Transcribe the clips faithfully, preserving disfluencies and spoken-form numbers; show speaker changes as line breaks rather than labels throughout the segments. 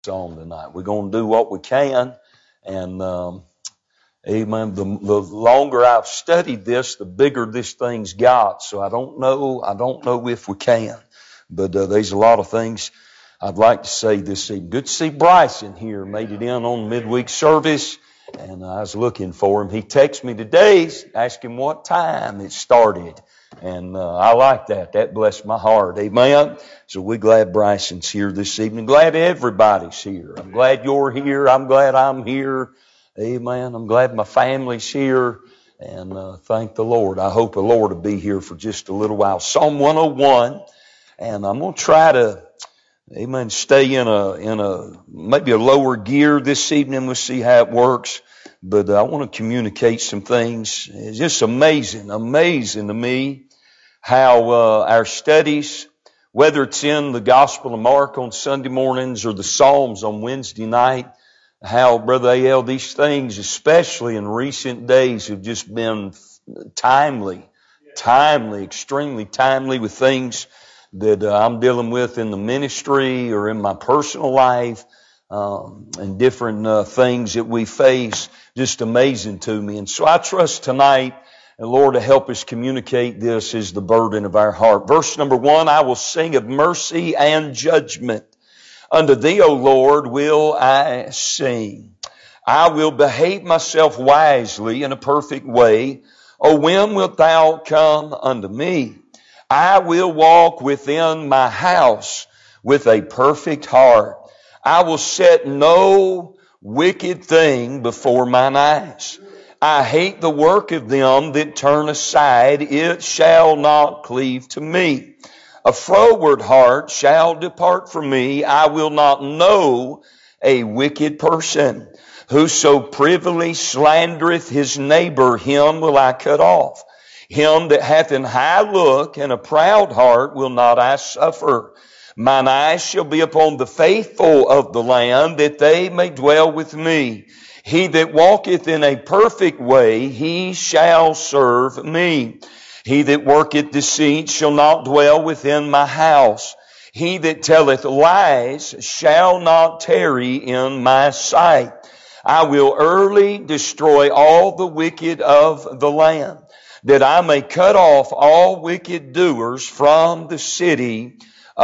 On tonight. We're going to do what we can, and um, amen. The, the longer I've studied this, the bigger this thing's got. So I don't know. I don't know if we can, but uh, there's a lot of things I'd like to say this evening. Good to see Bryson here. Made it in on midweek service, and I was looking for him. He texted me today, asking what time it started. And uh, I like that. That blessed my heart. Amen. So we're glad Bryson's here this evening. Glad everybody's here. I'm glad you're here. I'm glad I'm here. Amen. I'm glad my family's here. And uh, thank the Lord. I hope the Lord will be here for just a little while. Psalm one oh one. And I'm going to try to, amen, stay in a, in a, maybe a lower gear this evening. We'll see how it works. But I want to communicate some things. It's just amazing, amazing to me how uh, our studies, whether it's in the Gospel of Mark on Sunday mornings or the Psalms on Wednesday night, how, Brother A L, these things, especially in recent days, have just been timely, timely, extremely timely with things that uh, I'm dealing with in the ministry or in my personal life. Um, and different uh, things that we face, just amazing to me. And so I trust tonight, and Lord, to help us communicate this is the burden of our heart. Verse number one, I will sing of mercy and judgment. Unto thee, O Lord, will I sing. I will behave myself wisely in a perfect way. O when wilt thou come unto me? I will walk within my house with a perfect heart. I will set no wicked thing before mine eyes. I hate the work of them that turn aside. It shall not cleave to me. A froward heart shall depart from me. I will not know a wicked person. Whoso privily slandereth his neighbor, him will I cut off. Him that hath an high look and a proud heart will not I suffer. Mine eyes shall be upon the faithful of the land, that they may dwell with me. He that walketh in a perfect way, he shall serve me. He that worketh deceit shall not dwell within my house. He that telleth lies shall not tarry in my sight. I will early destroy all the wicked of the land, that I may cut off all wicked doers from the city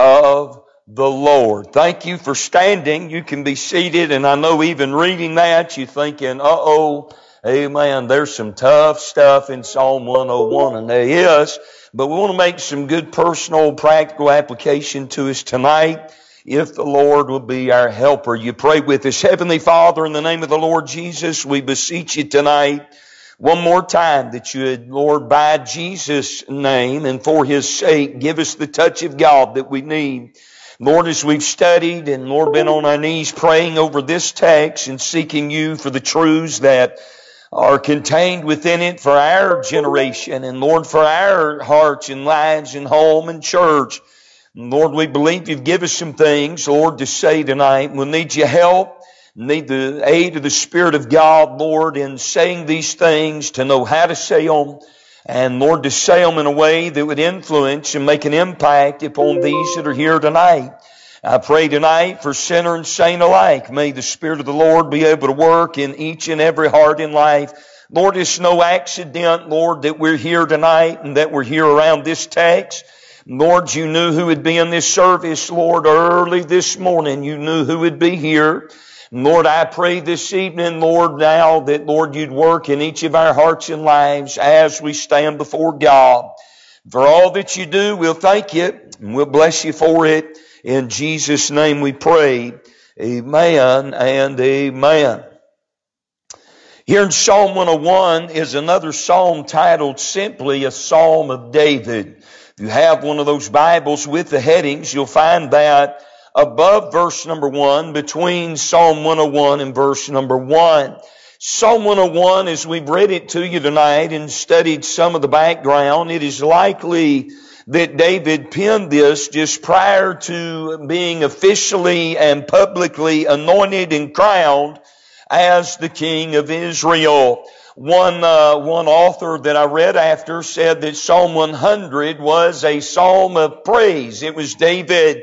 of the Lord. Thank you for standing. You can be seated, and I know even reading that, you're thinking, uh-oh, amen, there's some tough stuff in Psalm one oh one, and there is, but we want to make some good personal, practical application to us tonight, if the Lord will be our helper. You pray with us. Heavenly Father, in the name of the Lord Jesus, we beseech you tonight, one more time, that you would, Lord, by Jesus' name and for His sake, give us the touch of God that we need. Lord, as we've studied and, Lord, been on our knees praying over this text and seeking you for the truths that are contained within it for our generation and, Lord, for our hearts and lives and home and church. And Lord, we believe you've given us some things, Lord, to say tonight. We'll need your help. Need the aid of the Spirit of God, Lord, in saying these things, to know how to say them, and, Lord, to say them in a way that would influence and make an impact upon these that are here tonight. I pray tonight for sinner and saint alike. May the Spirit of the Lord be able to work in each and every heart in life. Lord, it's no accident, Lord, that we're here tonight and that we're here around this text. Lord, you knew who would be in this service, Lord, early this morning. You knew who would be here. Lord, I pray this evening, Lord, now that, Lord, you'd work in each of our hearts and lives as we stand before God. For all that you do, we'll thank you and we'll bless you for it. In Jesus' name we pray. Amen and amen. Here in Psalm one oh one is another psalm titled simply a Psalm of David. If you have one of those Bibles with the headings, you'll find that above verse number one, between Psalm one oh one and verse number one. Psalm one oh one, as we've read it to you tonight and studied some of the background, it is likely that David penned this just prior to being officially and publicly anointed and crowned as the king of Israel. One, uh, one author that I read after said that Psalm one hundred was a psalm of praise. It was David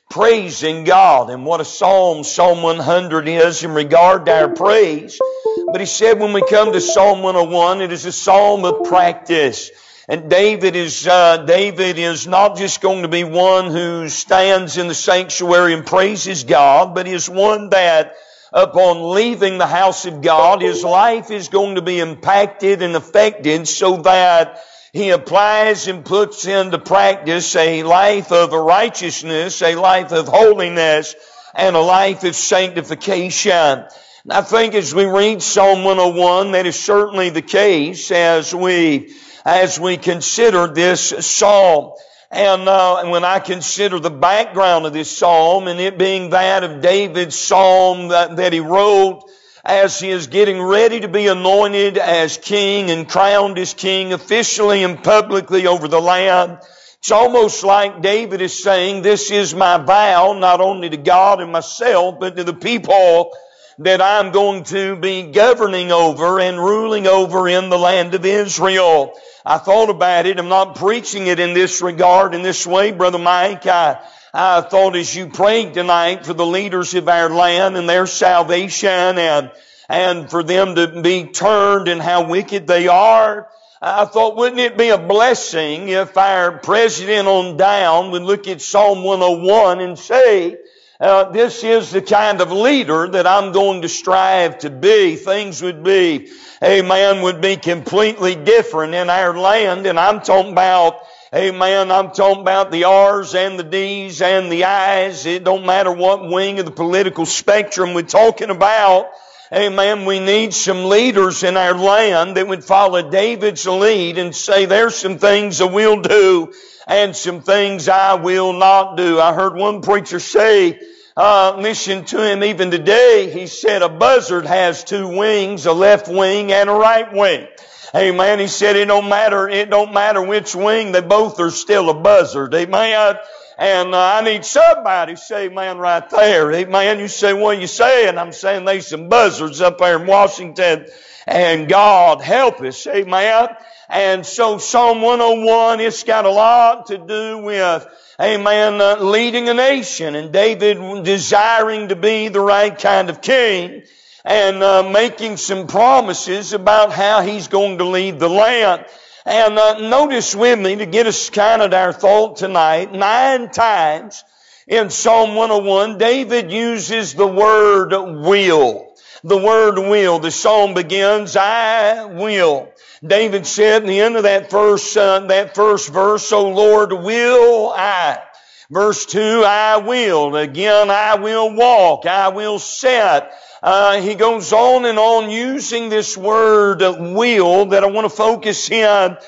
praising God. And what a psalm Psalm one hundred is in regard to our praise. But he said when we come to Psalm one oh one, it is a psalm of practice. And David is, uh, David is not just going to be one who stands in the sanctuary and praises God, but is one that upon leaving the house of God, his life is going to be impacted and affected so that he applies and puts into practice a life of righteousness, a life of holiness, and a life of sanctification. And I think as we read Psalm one oh one, that is certainly the case as we as we consider this psalm. And, uh, and when I consider the background of this psalm, and it being that of David's psalm that, that he wrote as he is getting ready to be anointed as king and crowned as king officially and publicly over the land, it's almost like David is saying, this is my vow, not only to God and myself, but to the people that I'm going to be governing over and ruling over in the land of Israel. I thought about it. I'm not preaching it in this regard, in this way, Brother Mike. I, I thought as you prayed tonight for the leaders of our land and their salvation and, and for them to be turned and how wicked they are, I thought, wouldn't it be a blessing if our president on down would look at Psalm one oh one and say, Uh, this is the kind of leader that I'm going to strive to be. Things would be, amen, would be completely different in our land. And I'm talking about, amen, I'm talking about the R's and the D's and the I's. It don't matter what wing of the political spectrum we're talking about. Amen, we need some leaders in our land that would follow David's lead and say there's some things I will do and some things I will not do. I heard one preacher say, uh, listen to him even today, he said a buzzard has two wings, a left wing and a right wing. Amen. He said it don't matter, it don't matter which wing, they both are still a buzzard. Amen. And uh, I need somebody to say amen right there. Amen. You say, what are you saying? I'm saying there's some buzzards up there in Washington and God help us. Amen. And so Psalm one oh one, it's got a lot to do with, amen, uh, leading a nation and David desiring to be the right kind of king and uh, making some promises about how he's going to lead the land. And uh, notice with me, to get us kind of our thought tonight, nine times in Psalm one oh one, David uses the word will. The word will. The psalm begins, I will. David said in the end of that first, uh, that first verse, O Lord, will I. Verse two, I will. Again, I will walk. I will set. Uh, he goes on and on using this word will that I want to focus in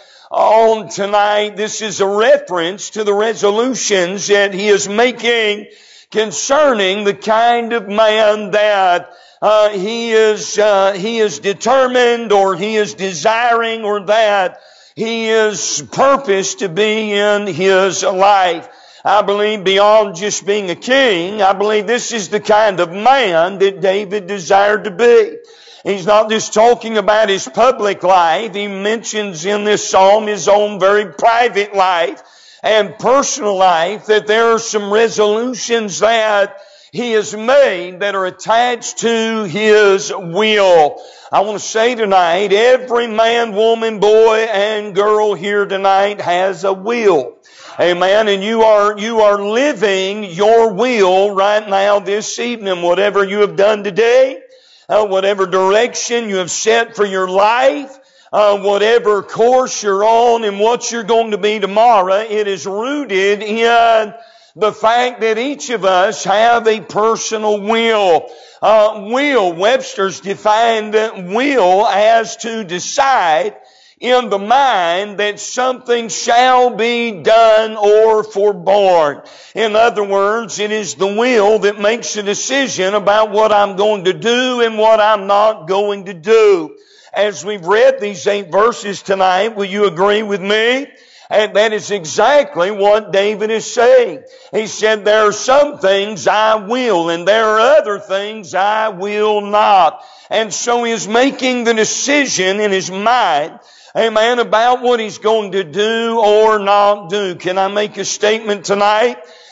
on tonight. This is a reference to the resolutions that he is making concerning the kind of man that Uh, he is, uh, he is determined or he is desiring or that he is purposed to be in his life. I believe beyond just being a king, I believe this is the kind of man that David desired to be. He's not just talking about his public life. He mentions in this psalm his own very private life and personal life, that there are some resolutions that he has made that are attached to his will. I want to say tonight, every man, woman, boy, and girl here tonight has a will. Amen. And you are, you are living your will right now this evening. Whatever you have done today, uh, whatever direction you have set for your life, uh, whatever course you're on and what you're going to be tomorrow, it is rooted in the fact that each of us have a personal will. Uh, will, Webster's defined will as to decide in the mind that something shall be done or forborne. In other words, it is the will that makes a decision about what I'm going to do and what I'm not going to do. As we've read these eight verses tonight, will you agree with me? And that is exactly what David is saying. He said, there are some things I will, and there are other things I will not. And so he is making the decision in his mind, amen, about what he's going to do or not do. Can I make a statement tonight?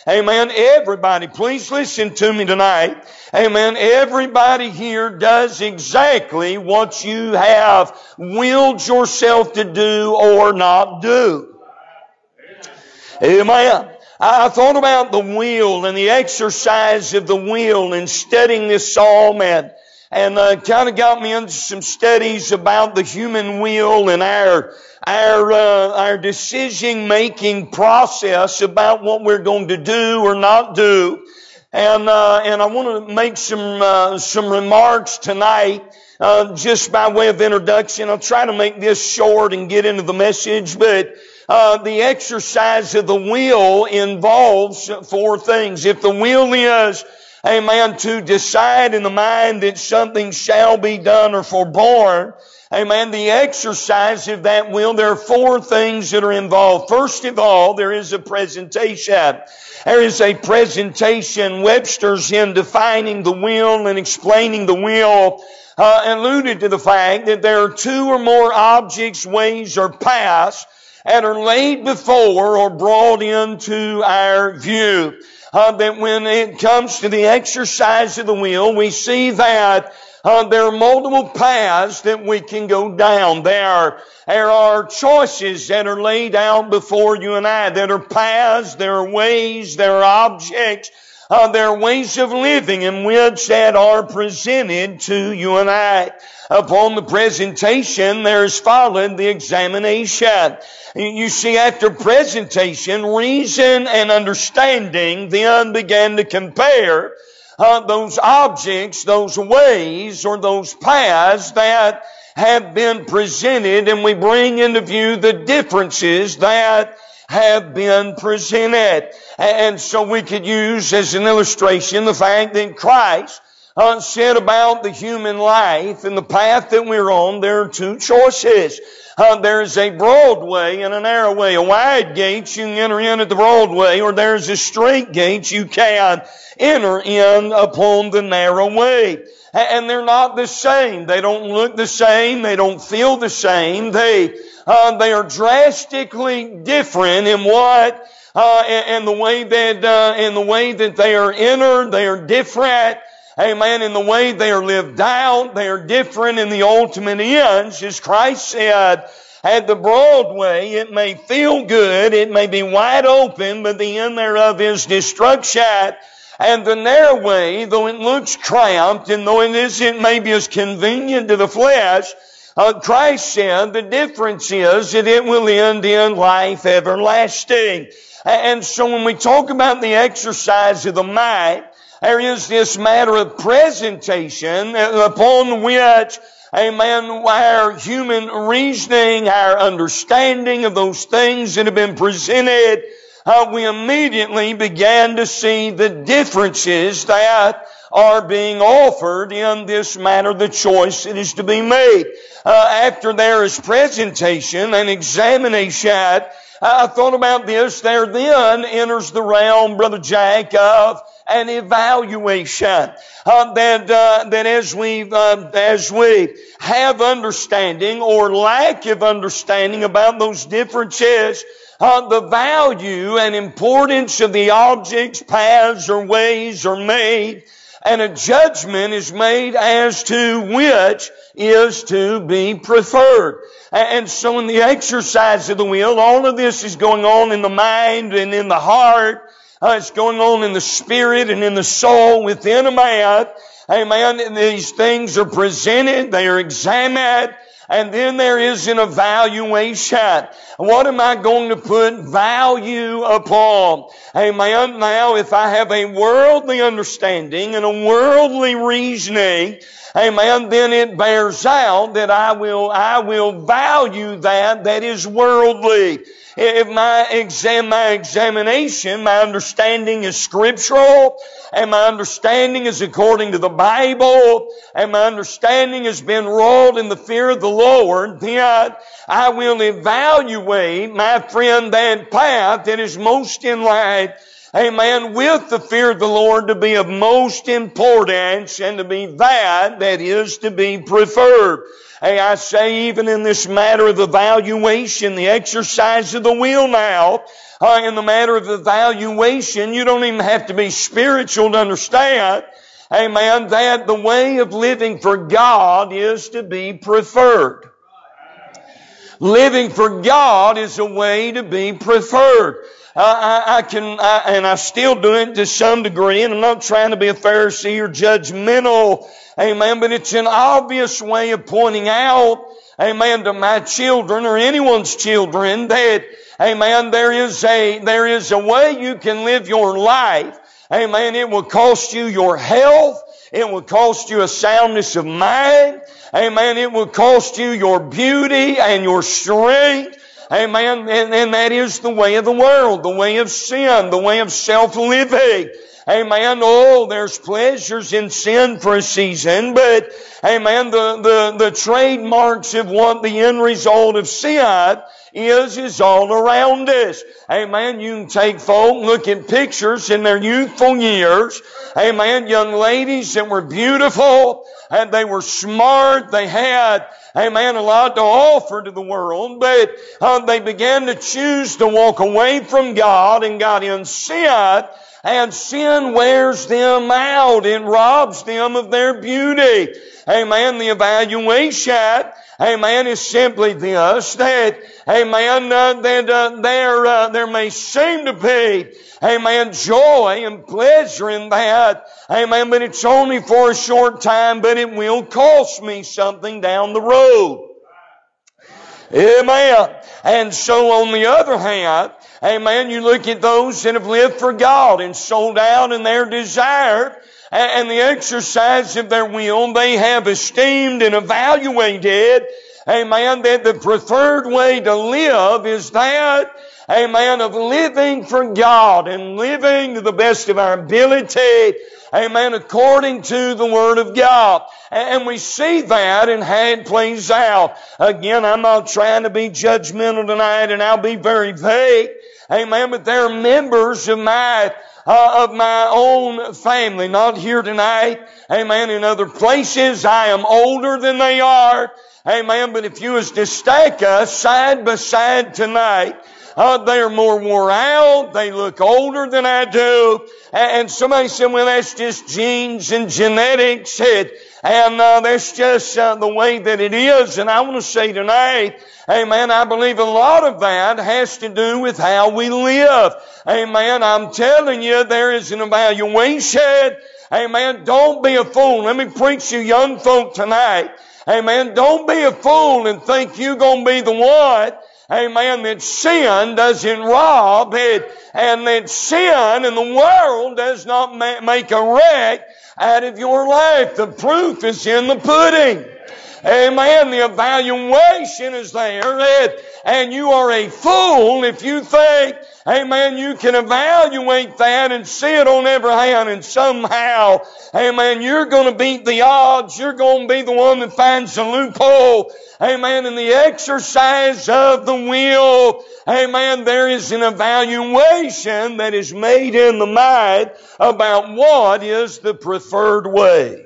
Amen. Everybody, please listen to me tonight. Amen. Everybody here does exactly what you have willed yourself to do or not do. Amen. I thought about the will and the exercise of the will in studying this psalm, and and uh, kind of got me into some studies about the human will and our our uh, our decision making process about what we're going to do or not do. And uh, and I want to make some uh, some remarks tonight, uh, just by way of introduction. I'll try to make this short and get into the message, but uh, the exercise of the will involves four things. If the will is, amen, to decide in the mind that something shall be done or forborne, amen, the exercise of that will, there are four things that are involved. First of all, there is a presentation. There is a presentation. Webster's, in defining the will and explaining the will, uh, alluded to the fact that there are two or more objects, ways, or paths that are laid before or brought into our view. Uh, that when it comes to the exercise of the will, we see that uh, there are multiple paths that we can go down. There are, there are choices that are laid out before you and I. There are paths, there are ways, there are objects, uh, there are ways of living in which that are presented to you and I. Upon the presentation, there is followed the examination. You see, after presentation, reason and understanding then began to compare uh, those objects, those ways, or those paths that have been presented, and we bring into view the differences that have been presented. And so we could use as an illustration the fact that Christ Uh, said about the human life and the path that we're on, there are two choices. Uh, there's a broad way and a narrow way. A wide gate, you can enter in at the broad way, or there's a straight gate, you can enter in upon the narrow way. And they're not the same. They don't look the same. They don't feel the same. They, uh, they are drastically different in what, uh, and the way that, uh, in the way that they are entered, they are different. Amen. In the way they are lived out, they are different in the ultimate ends. As Christ said, at the broad way, it may feel good, it may be wide open, but the end thereof is destruction. And the narrow way, though it looks cramped, and though it isn't maybe as convenient to the flesh, uh, Christ said the difference is that it will end in life everlasting. And so when we talk about the exercise of the mind, there is this matter of presentation upon which, amen, our human reasoning, our understanding of those things that have been presented, uh, we immediately began to see the differences that are being offered in this matter, the choice that is to be made. Uh, after there is presentation and examination, I thought about this, there then enters the realm, Brother Jack, of an evaluation. Uh, that uh, that as we uh, as we have understanding or lack of understanding about those differences, uh, the value and importance of the objects, paths, or ways are made, and a judgment is made as to which is to be preferred. And so in the exercise of the will, all of this is going on in the mind and in the heart. Uh, it's going on in the spirit and in the soul within a man. Amen. And these things are presented, they are examined, and then there is an evaluation. What am I going to put value upon? Amen. Now, if I have a worldly understanding and a worldly reasoning, amen, then it bears out that I will, I will value that that is worldly. If my exam, my examination, my understanding is scriptural, and my understanding is according to the Bible, and my understanding has been wrought in the fear of the Lord, then I will evaluate, my friend, that path that is most in line, amen, with the fear of the Lord to be of most importance and to be that that is to be preferred. Hey, I say even in this matter of evaluation, the exercise of the will now, Uh, in the matter of evaluation, you don't even have to be spiritual to understand, amen, that the way of living for God is to be preferred. Living for God is a way to be preferred. Uh, I, I can, I, and I still do it to some degree, and I'm not trying to be a Pharisee or judgmental, amen, but it's an obvious way of pointing out, amen, to my children or anyone's children that, amen, there is a, there is a way you can live your life. Amen. It will cost you your health. It will cost you a soundness of mind. Amen. It will cost you your beauty and your strength. Amen. And, and that is the way of the world, the way of sin, the way of self-living. Amen. Oh, there's pleasures in sin for a season, but, amen, the, the, the trademarks of what the end result of sin is, is all around us. Amen. You can take folk, look at pictures in their youthful years. Amen. Young ladies that were beautiful, and they were smart. They had, amen, a lot to offer to the world, but uh, they began to choose to walk away from God and got in sin. And sin wears them out. It robs them of their beauty. Amen. The evaluation, amen, is simply this, that, amen, uh, that uh, there, uh, there may seem to be, amen, joy and pleasure in that. Amen. But it's only for a short time, but it will cost me something down the road. Amen. And so on the other hand, amen, you look at those that have lived for God and sold out in their desire and the exercise of their will, they have esteemed and evaluated, amen, that the preferred way to live is that, amen, of living for God and living to the best of our ability, amen, according to the Word of God. And we see that and how it plays out. Again, I'm not trying to be judgmental tonight, and I'll be very vague. Amen. But there are members of my, uh, of my own family, not here tonight. Amen. In other places, I am older than they are. Amen. But if you was to stack us side by side tonight, Uh, they are more wore out. They look older than I do. And somebody said, well, that's just genes and genetics. And, and uh, that's just uh, the way that it is. And I want to say tonight, amen, I believe a lot of that has to do with how we live. Amen. I'm telling you, there is an evaluation. Amen. Don't be a fool. Let me preach to you young folk tonight. Amen. Don't be a fool and think you're going to be the one, amen, that sin doesn't rob it, and that sin in the world does not ma- make a wreck out of your life. The proof is in the pudding. Amen. The evaluation is there, and you are a fool if you think, amen, you can evaluate that and see it on every hand, and somehow, amen, you're going to beat the odds. You're going to be the one that finds the loophole. Amen. In the exercise of the will, amen, there is an evaluation that is made in the mind about what is the preferred way.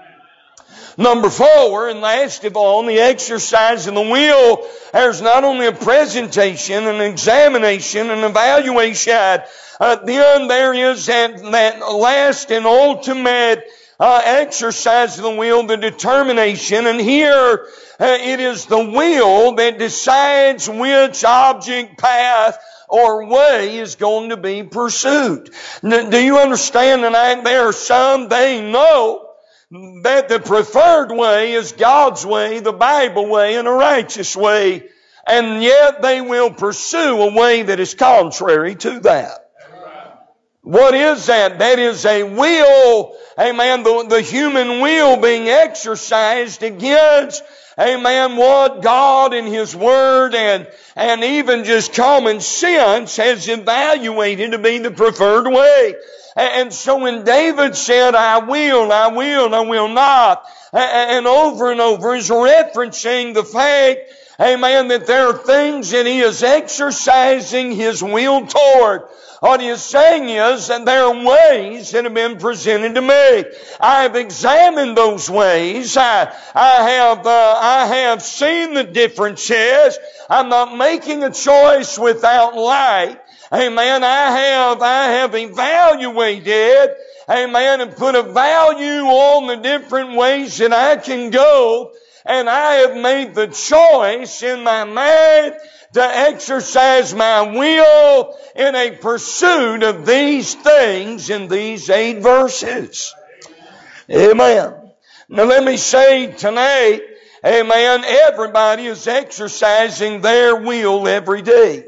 Number four, and last of all, in the exercise of the will, there's not only a presentation, an examination, an evaluation, uh, then there is that, that last and ultimate uh, exercise of the will, the determination. And here, uh, it is the will that decides which object, path, or way is going to be pursued. N- do you understand tonight? There are some, they know that the preferred way is God's way, the Bible way, and a righteous way. And yet they will pursue a way that is contrary to that. What is that? That is a will, amen, the, the human will being exercised against, amen, what God and His Word and, and even just common sense has evaluated to be the preferred way. And so when David said, I will, I will, I will not, and over and over is referencing the fact, amen, that there are things that he is exercising his will toward. What he is saying is that there are ways that have been presented to me. I have examined those ways. I, I have, uh, I have seen the differences. I'm not making a choice without light. Amen. I have, I have evaluated, amen, and put a value on the different ways that I can go. And I have made the choice in my mind to exercise my will in a pursuit of these things in these eight verses. Amen. Now let me say tonight, amen, everybody is exercising their will every day.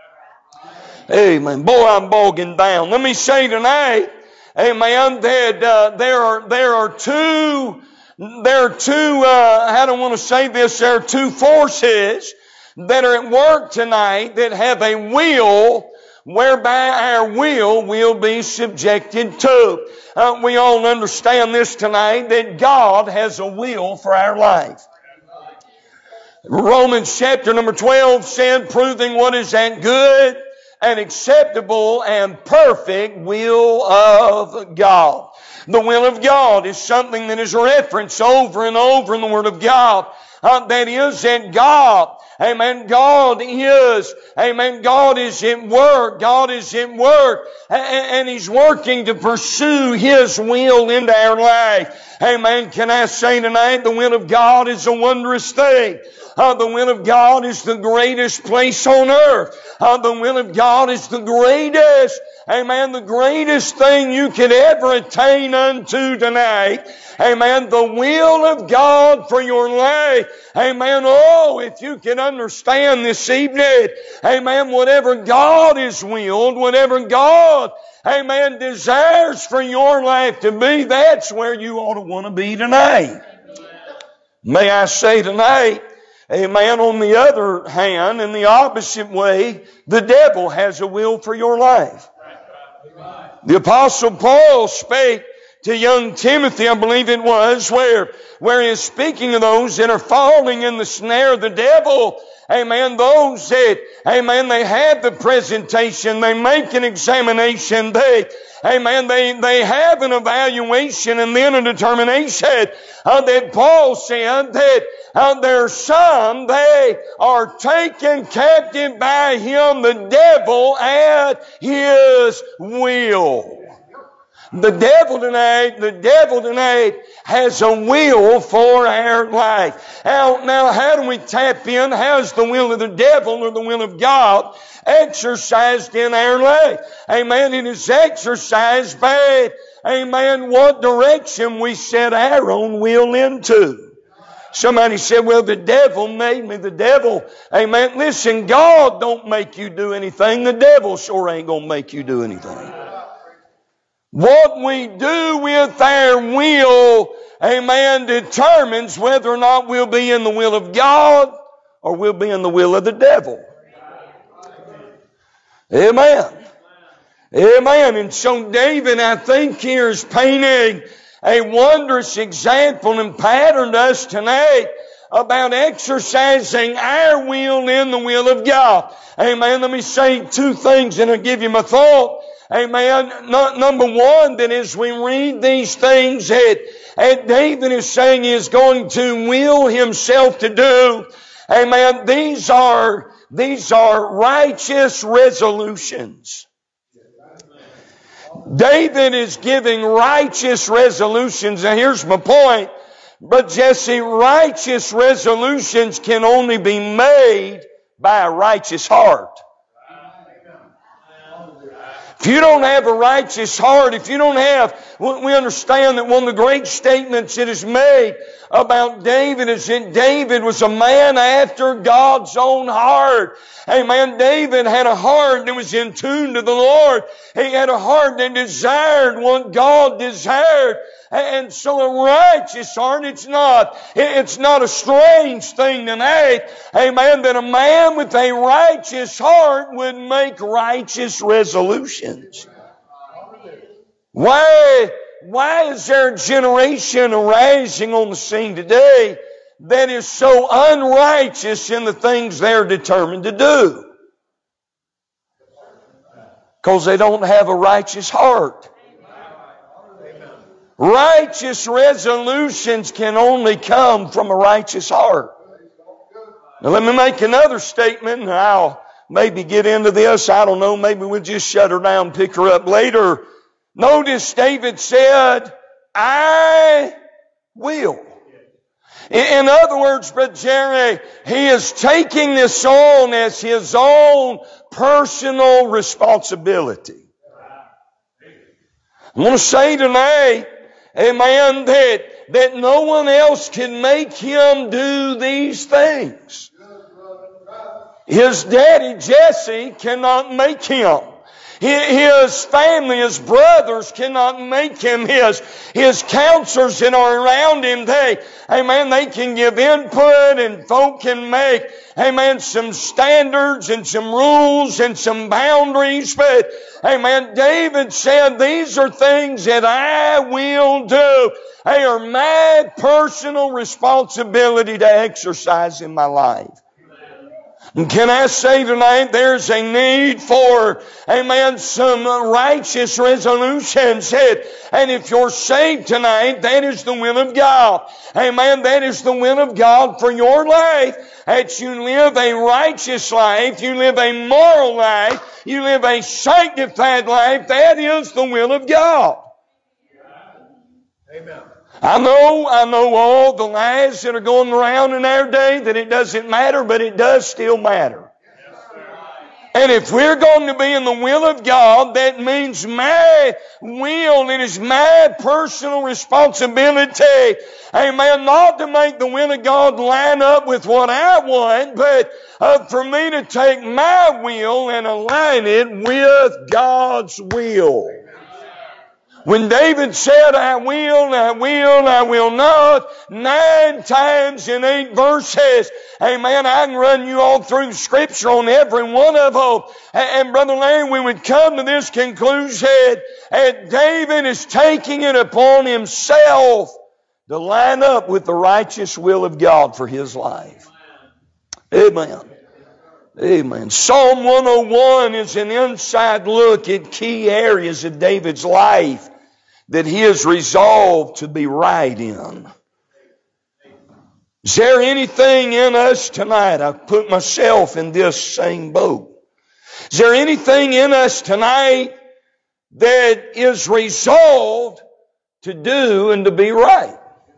Amen. Boy, I'm bogging down. Let me say tonight, amen, that uh, there are there are two there are two uh, I don't want to say this. There are two forces that are at work tonight that have a will whereby our will will be subjected to. Uh, we all understand this tonight, that God has a will for our life. Romans chapter number twelve said, proving what is that good and acceptable and perfect will of God. The will of God is something that is referenced over and over in the Word of God. Uh, that is that God, amen, God is, amen, God is at work. God is at work. And, and He's working to pursue His will into our life. Amen. Can I say tonight, the will of God is a wondrous thing. Uh, the will of God is the greatest place on earth. Uh, the will of God is the greatest, amen, the greatest thing you could ever attain unto tonight. Amen. The will of God for your life. Amen. Oh, if you can understand this evening, amen, whatever God is willed, whatever God, amen, desires for your life to be, that's where you ought to want to be tonight. May I say tonight, amen, on the other hand, in the opposite way, the devil has a will for your life. The Apostle Paul spake to young Timothy, I believe it was, where, where he is speaking of those that are falling in the snare of the devil. Amen. Those that, amen, they have the presentation, they make an examination, they, amen, they, they have an evaluation and then a determination. Uh, that Paul said that uh, there are some, they are taken captive by him, the devil, at his will. The devil tonight, the devil tonight has a will for our life. Now, now how do we tap in? How's the will of the devil or the will of God exercised in our life? Amen. It is exercised by, amen, what direction we set our own will into. Somebody said, well, the devil made me. The devil, amen. Listen, God don't make you do anything. The devil sure ain't going to make you do anything. What we do with our will, amen, determines whether or not we'll be in the will of God or we'll be in the will of the devil. Amen. Amen. And so David, I think, here is painting a wondrous example and pattern to us tonight about exercising our will in the will of God. Amen. Let me say two things and I'll give you my thought. Amen. Not, number one, that as we read these things that, that David is saying he is going to will himself to do, amen, these are, these are righteous resolutions. David is giving righteous resolutions. Now here's my point. But Jesse, righteous resolutions can only be made by a righteous heart. If you don't have a righteous heart, if you don't have, we understand that one of the great statements that is made about David is that David was a man after God's own heart. Amen. David had a heart that was in tune to the Lord. He had a heart that desired what God desired. And so a righteous heart, it's not, it's not a strange thing tonight, amen, that a man with a righteous heart would make righteous resolutions. Why, why is there a generation arising on the scene today that is so unrighteous in the things they're determined to do? Because they don't have a righteous heart. Righteous resolutions can only come from a righteous heart. Now let me make another statement and I'll maybe get into this. I don't know. Maybe we'll just shut her down, pick her up later. Notice David said, I will. In other words, Brother Jerry, he is taking this on as his own personal responsibility. I want to say tonight, amen, that, that no one else can make him do these things. His daddy Jesse cannot make him. His family, his brothers cannot make him. His, his counselors that are around him, they, amen, they can give input and folk can make, amen, some standards and some rules and some boundaries. But, amen, David said, these are things that I will do. They are my personal responsibility to exercise in my life. And can I say tonight, there's a need for, amen, some righteous resolutions. And if you're saved tonight, that is the will of God. Amen, that is the will of God for your life. That you live a righteous life, you live a moral life, you live a sanctified life. That is the will of God. Amen. I know, I know all the lies that are going around in our day that it doesn't matter, but it does still matter. And if we're going to be in the will of God, that means my will, it is my personal responsibility, amen, not to make the will of God line up with what I want, but uh, for me to take my will and align it with God's will. When David said, I will, I will, I will not, nine times in eight verses, amen, I can run you all through Scripture on every one of them. And Brother Larry, we would come to this conclusion that David is taking it upon himself to line up with the righteous will of God for his life. Amen. Amen. Psalm one oh one is an inside look at key areas of David's life that he is resolved to be right in. Is there anything in us tonight? I've put myself in this same boat. Is there anything in us tonight that is resolved to do and to be right?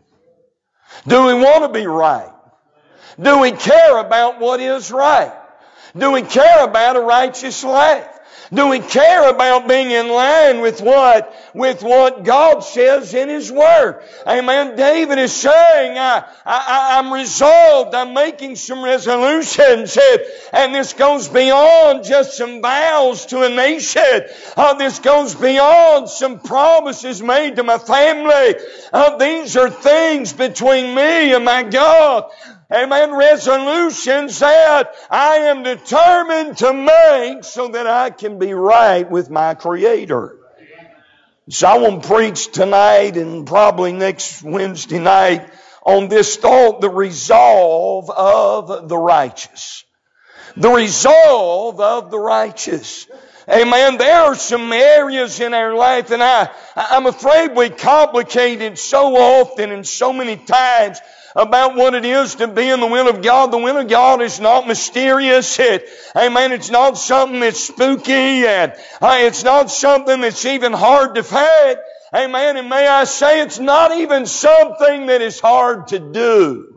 Do we want to be right? Do we care about what is right? Do we care about a righteous life? Do we care about being in line with what, with what God says in His Word? Amen. David is saying, I, I, I'm resolved. I'm making some resolutions. And, and this goes beyond just some vows to a nation. Uh, this goes beyond some promises made to my family. Uh, these are things between me and my God. Amen. Resolutions that I am determined to make so that I can be right with my Creator. So I want to preach tonight and probably next Wednesday night on this thought, the resolve of the righteous. The resolve of the righteous. Amen. There are some areas in our life, and I, I'm afraid we complicate it so often and so many times about what it is to be in the will of God. The will of God is not mysterious. It, amen, it's not something that's spooky, and uh, it's not something that's even hard to find. Amen, and may I say it's not even something that is hard to do.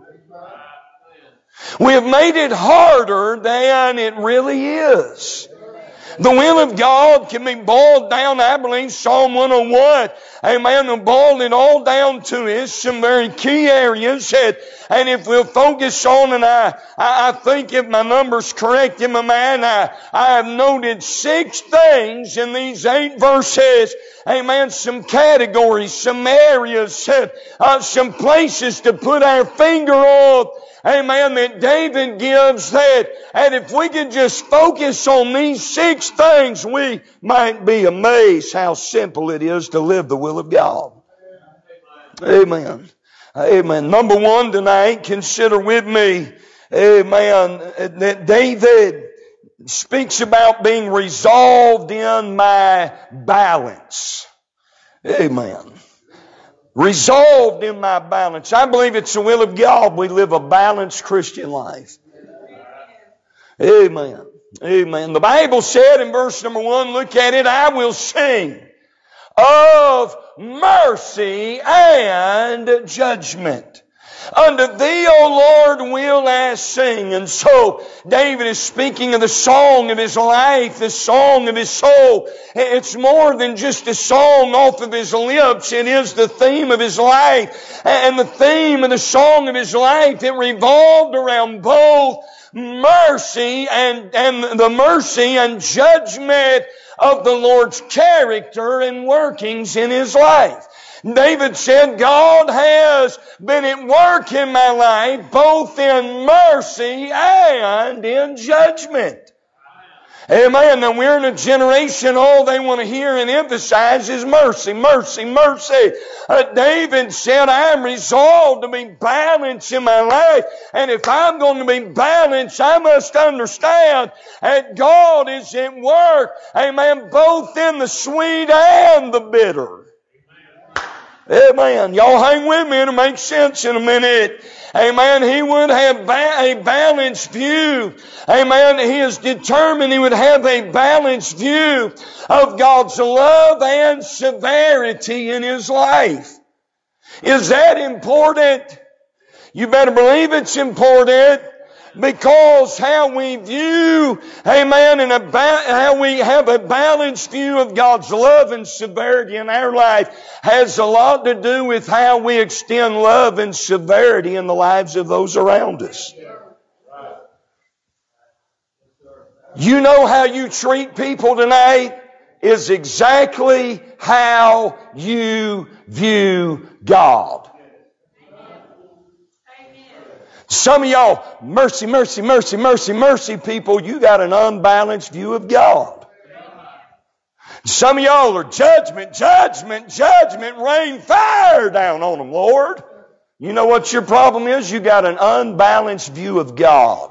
We have made it harder than it really is. The will of God can be boiled down, I believe, Psalm one oh one. Amen. And boiled it all down to is some very key areas. And, and if we'll focus on, and I, I, I think if my number's correct in my mind, I, I have noted six things in these eight verses. Amen. Some categories, some areas, uh, some places to put our finger on. Amen, that David gives that. And if we could just focus on these six things, we might be amazed how simple it is to live the will of God. Amen. Amen. Number one tonight, consider with me, amen, that David speaks about being resolved in my balance. Amen. Resolved in my balance. I believe it's the will of God we live a balanced Christian life. Amen. Amen. The Bible said in verse number one, look at it, I will sing of mercy and judgment. Unto thee, O Lord, will I sing. And so, David is speaking of the song of his life, the song of his soul. It's more than just a song off of his lips. It is the theme of his life. And the theme of the song of his life, it revolved around both mercy and, and the mercy and judgment of the Lord's character and workings in his life. David said, God has been at work in my life, both in mercy and in judgment. Amen. Now we're in a generation, all they want to hear and emphasize is mercy, mercy, mercy. Uh, David said, I am resolved to be balanced in my life. And if I'm going to be balanced, I must understand that God is at work, amen, both in the sweet and the bitter. Amen. Y'all hang with me, it'll make sense in a minute. Amen. He would have ba- a balanced view. Amen. He is determined he would have a balanced view of God's love and severity in his life. Is that important? You better believe it's important. Because how we view, amen, and a ba- how we have a balanced view of God's love and severity in our life has a lot to do with how we extend love and severity in the lives of those around us. You know how you treat people tonight is exactly how you view God. Some of y'all, mercy, mercy, mercy, mercy, mercy people, you got an unbalanced view of God. Some of y'all are judgment, judgment, judgment, rain fire down on them, Lord. You know what your problem is? You got an unbalanced view of God.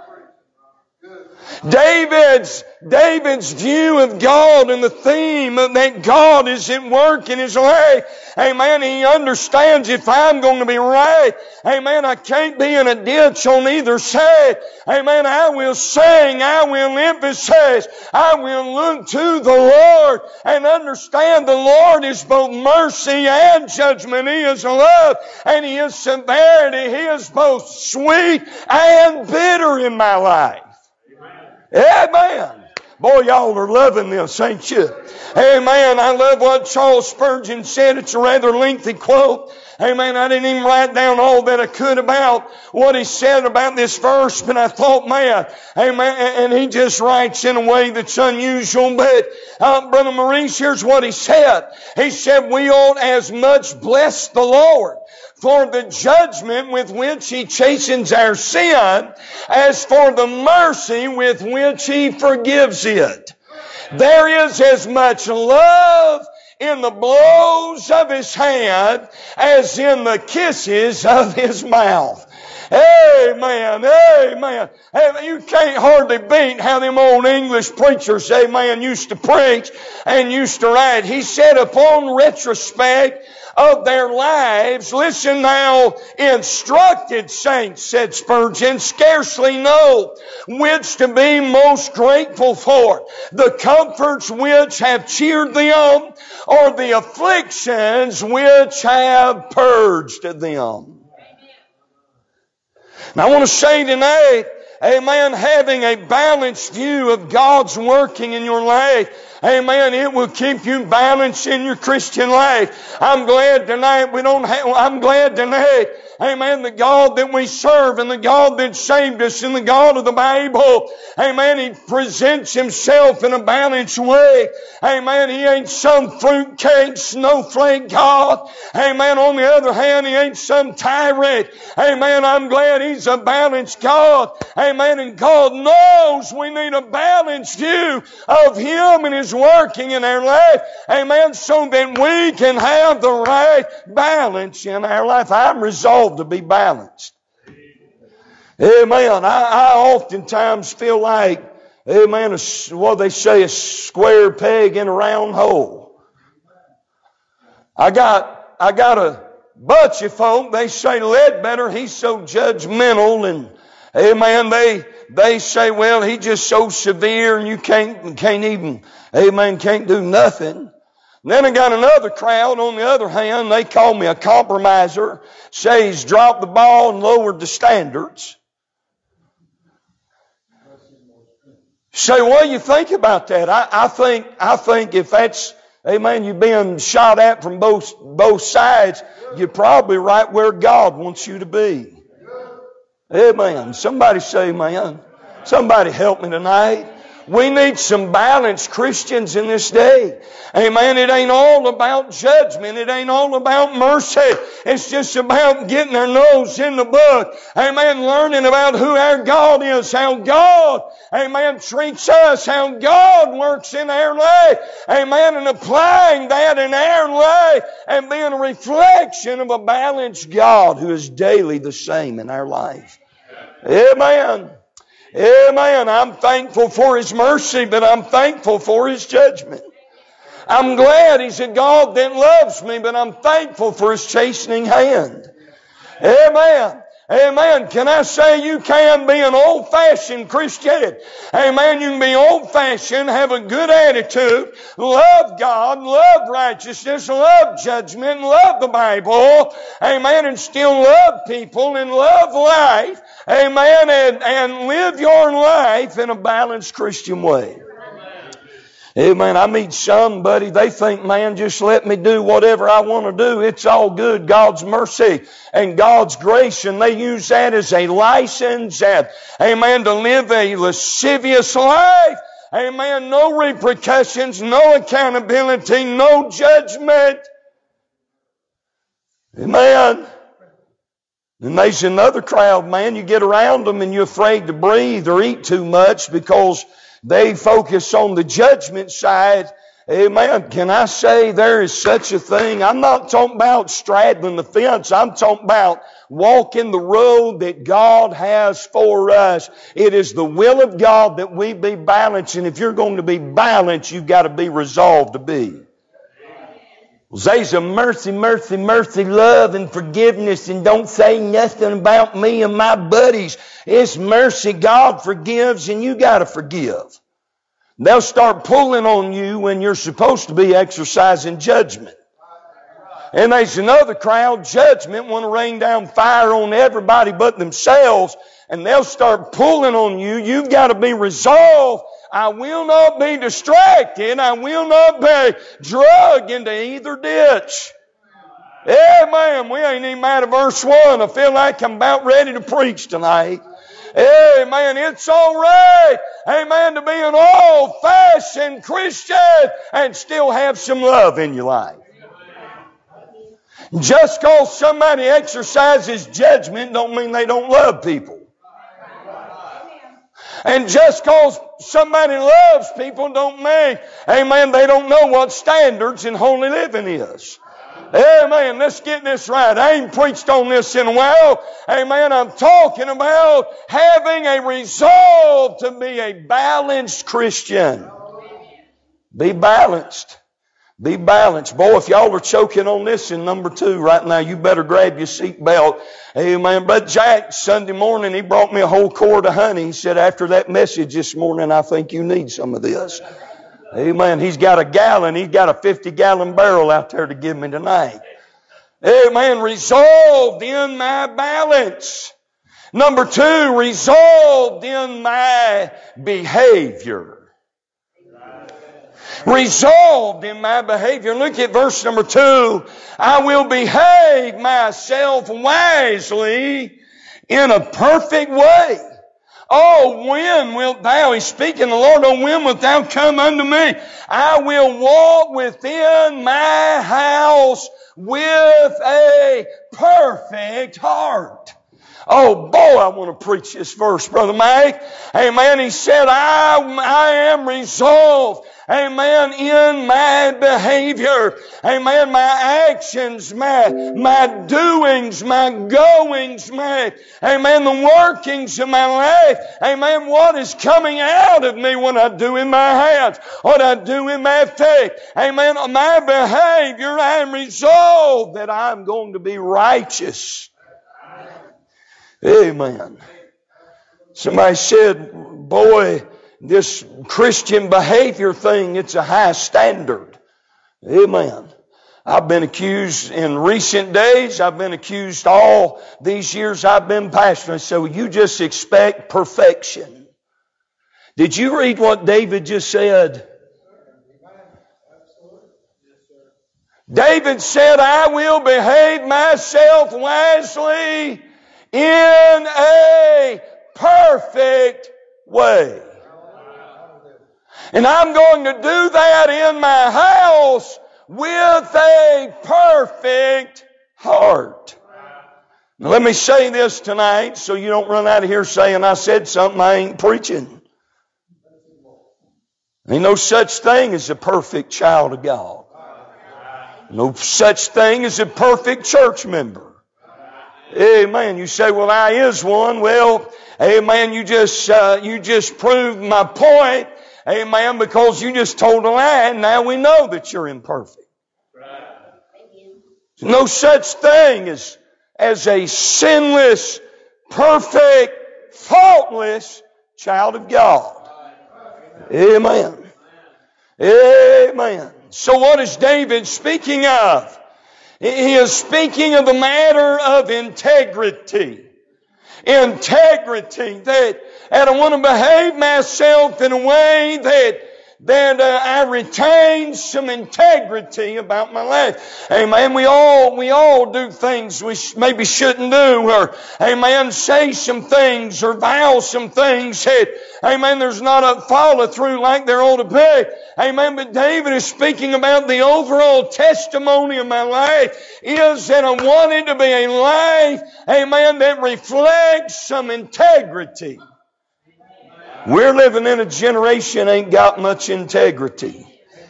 David's, David's view of God and the theme of that God is at work in his life. Amen. He understands if I'm going to be right, amen, I can't be in a ditch on either side. Amen. I will sing, I will emphasize, I will look to the Lord and understand the Lord is both mercy and judgment. He is love and He is severity. He is both sweet and bitter in my life. Amen. Boy, y'all are loving this, ain't you? Amen. I love what Charles Spurgeon said. It's a rather lengthy quote. Amen. I didn't even write down all that I could about what he said about this verse, but I thought, man, amen. And he just writes in a way that's unusual. But, uh, Brother Maurice, here's what he said. He said, we ought as much bless the Lord for the judgment with which He chastens our sin as for the mercy with which He forgives it. There is as much love in the blows of His hand as in the kisses of His mouth. Amen, amen. You can't hardly beat how them old English preachers, amen, used to preach and used to write. He said, upon retrospect of their lives, listen now, instructed saints, said Spurgeon, scarcely know which to be most grateful for, the comforts which have cheered them or the afflictions which have purged them. Now I want to say tonight, amen, having a balanced view of God's working in your life, amen, it will keep you balanced in your Christian life. I'm glad tonight we don't have, I'm glad tonight, amen, the God that we serve and the God that saved us and the God of the Bible, amen, He presents Himself in a balanced way. Amen, He ain't some fruitcake, snowflake God. Amen, on the other hand, He ain't some tyrant. Amen, I'm glad He's a balanced God. Amen, and God knows we need a balanced view of Him and His working in our life. Amen, so that we can have the right balance in our life. I'm resolved to be balanced. Amen. I, I oftentimes feel like, amen, a, what they say, a square peg in a round hole. I got, I got a bunch of folk, they say Ledbetter, he's so judgmental, and amen, they, they say, well, he's just so severe and you can't, can't even, amen, can't do nothing. Then I got another crowd on the other hand, they call me a compromiser, say he's dropped the ball and lowered the standards. Say, what do you think about that? I, I think, I think if that's, amen, you're being shot at from both, both sides, you're probably right where God wants you to be. Amen. Somebody say amen. Somebody help me tonight. We need some balanced Christians in this day. Amen. It ain't all about judgment. It ain't all about mercy. It's just about getting our nose in the book. Amen. Learning about who our God is, how God, amen, treats us, how God works in our life. Amen. And applying that in our life and being a reflection of a balanced God who is daily the same in our life. Amen. Amen. I'm thankful for His mercy, but I'm thankful for His judgment. I'm glad He's a God that loves me, but I'm thankful for His chastening hand. Amen. Amen. Can I say you can be an old-fashioned Christian? Amen. You can be old-fashioned, have a good attitude, love God, love righteousness, love judgment, love the Bible. Amen. And still love people and love life. Amen. And, and live your life in a balanced Christian way. Amen. I meet somebody, they think, man, just let me do whatever I want to do. It's all good. God's mercy and God's grace. And they use that as a license and, amen, to live a lascivious life. Amen. No repercussions, no accountability, no judgment. Amen. And there's another crowd, man, you get around them and you're afraid to breathe or eat too much because they focus on the judgment side. Amen. Can I say there is such a thing? I'm not talking about straddling the fence. I'm talking about walking the road that God has for us. It is the will of God that we be balanced. And if you're going to be balanced, you've got to be resolved to be. There's a mercy, mercy, mercy, love and forgiveness, and don't say nothing about me and my buddies. It's mercy. God forgives and you got to forgive. They'll start pulling on you when you're supposed to be exercising judgment. And there's another crowd, judgment, want to rain down fire on everybody but themselves, and they'll start pulling on you. You've got to be resolved. I will not be distracted. I will not be drugged into either ditch. Amen. We ain't even out of verse one. I feel like I'm about ready to preach tonight. Amen. It's all right, amen, to be an old-fashioned Christian and still have some love in your life. Just because somebody exercises judgment don't mean they don't love people. And just because somebody loves people don't mean, amen, they don't know what standards in holy living is. Amen. Let's get this right. I ain't preached on this in a while. Amen. I'm talking about having a resolve to be a balanced Christian. Be balanced. Be balanced. Boy, if y'all are choking on this in number two right now, you better grab your seatbelt. Amen. Brother Jack, Sunday morning, he brought me a whole quart of honey. He said, after that message this morning, I think you need some of this. Amen. He's got a gallon. He's got a fifty gallon barrel out there to give me tonight. Amen. Resolved in my balance. Number two, resolved in my behavior. Resolved in my behavior. Look at verse number two. I will behave myself wisely in a perfect way. Oh, when wilt thou, he's speaking the Lord, oh, when wilt thou come unto me? I will walk within my house with a perfect heart. Oh, boy, I want to preach this verse, Brother Mike. Amen. He said, I, I am resolved. Amen. In my behavior. Amen. My actions, my, my doings, my goings, my, amen, the workings of my life. Amen. What is coming out of me when I do in my hands, what I do in my faith. Amen. My behavior, I am resolved that I'm going to be righteous. Amen. Somebody said, boy, this Christian behavior thing, it's a high standard. Amen. I've been accused in recent days, I've been accused all these years I've been pastoring. So you just expect perfection. Did you read what David just said? David said, I will behave myself wisely in a perfect way. And I'm going to do that in my house with a perfect heart. Now let me say this tonight so you don't run out of here saying I said something I ain't preaching. Ain't no such thing as a perfect child of God. No such thing as a perfect church member. Amen. You say, well, I is one. Well, amen, you just, uh, you just proved my point. Amen, because you just told a lie and now we know that you're imperfect. There's no such thing as, as a sinless, perfect, faultless child of God. Amen. Amen. So what is David speaking of? He is speaking of the matter of integrity. Integrity. That, that I want to behave myself in a way that, that uh, I retain some integrity about my life. Amen. We all, we all do things we sh- maybe shouldn't do, or, amen, say some things or vow some things that, amen, there's not a follow through like there ought to be. Amen. But David is speaking about the overall testimony of my life is that I want it to be a life, amen, that reflects some integrity. We're living in a generation ain't got much integrity.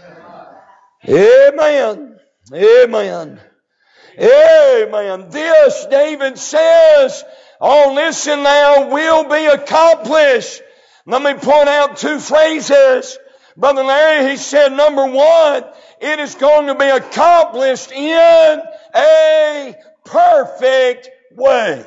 Amen. Amen. Amen. This, David says, oh, listen now, will be accomplished. Let me point out two phrases. Brother Larry, he said, number one, it is going to be accomplished in a perfect way.